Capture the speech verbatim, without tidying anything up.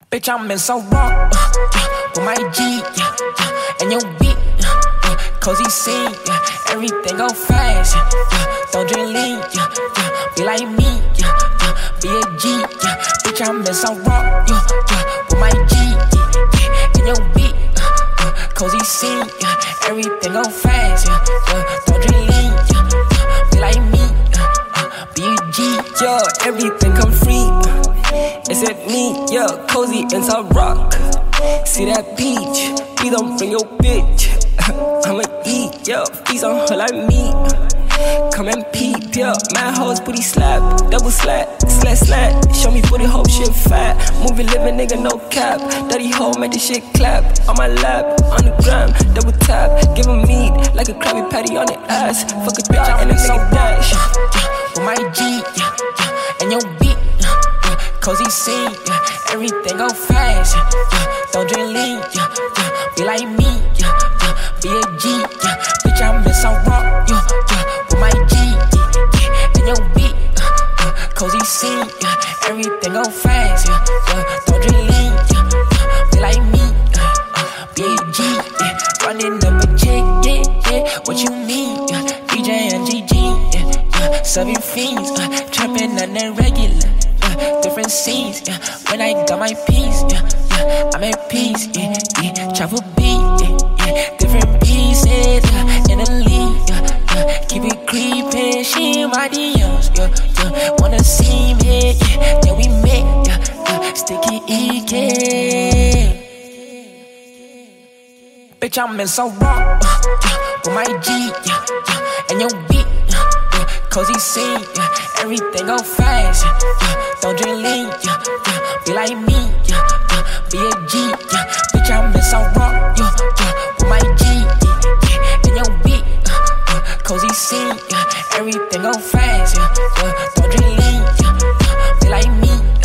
Bitch, I'm in so raw, uh, yeah, with my G, yeah, yeah, and your beat, uh, yeah, cozy scene, yeah, everything go fast, yeah, yeah, don't drink lean, yeah, yeah, be like me, yeah, yeah, be a G, yeah, bitch, I'm in so raw, yeah, yeah, with my G, yeah, yeah, and your beat, uh, yeah, cozy scene, yeah, everything go fast, yeah, yeah, don't drink lean, yeah, yeah, be like me, uh, uh, be a G, yeah, everything come free. It's at me, yeah, cozy inside rock. See that beach, please don't bring your bitch. I'ma eat, yeah, feast on her like me. Come and peep, yeah, my hoes booty slap, double slap, slat slat. Show me booty hoe shit fat. Movie living nigga no cap. Dirty hoe make this shit clap. On my lap, on the gram, double tap. Give him meat like a Krabby Patty on the ass. Fuck a bitch and a nigga dash. With my G, yeah, yeah, and your beat. Cozy scene, yeah, everything go fast, yeah, yeah, don't drink lean, yeah, yeah, be like me, yeah, yeah, be a G, yeah, bitch, I'm in so raw, yeah, yeah, with my G, yeah, yeah, and your beat, uh, yeah, cozy scene, yeah, everything go fast, yeah, yeah, don't drink lean, yeah, yeah, be like me, uh, uh, be a G, yeah, running up a chick, yeah, yeah, what you mean, yeah, D J and G G, yeah, yeah, serving fiends, uh, trapping on the regular. Different scenes, yeah. When I got my peace, yeah, yeah. I'm at peace, yeah, yeah. Travel beat, yeah, yeah. Different pieces, yeah. In the league, yeah, yeah. Keep it creeping, she in my D Ms, yeah, yeah. Wanna see me, yeah. Then we make, yeah, yeah. Sticky E K. Bitch, I'm in so raw, uh, yeah. With my G, yeah, yeah. And your beat, yeah, yeah. Cozy scene, yeah. Everything go fast, yeah, yeah. Don't drink lean, yeah, yeah, be like me, yeah, yeah, be a G, yeah, bitch, I'm in so raw, yeah, yeah, with my G, yeah, yeah, and your beat, uh, yeah, cozy scene, yeah, everything go fast, yeah, yeah, don't drink lean, yeah, yeah, be like me.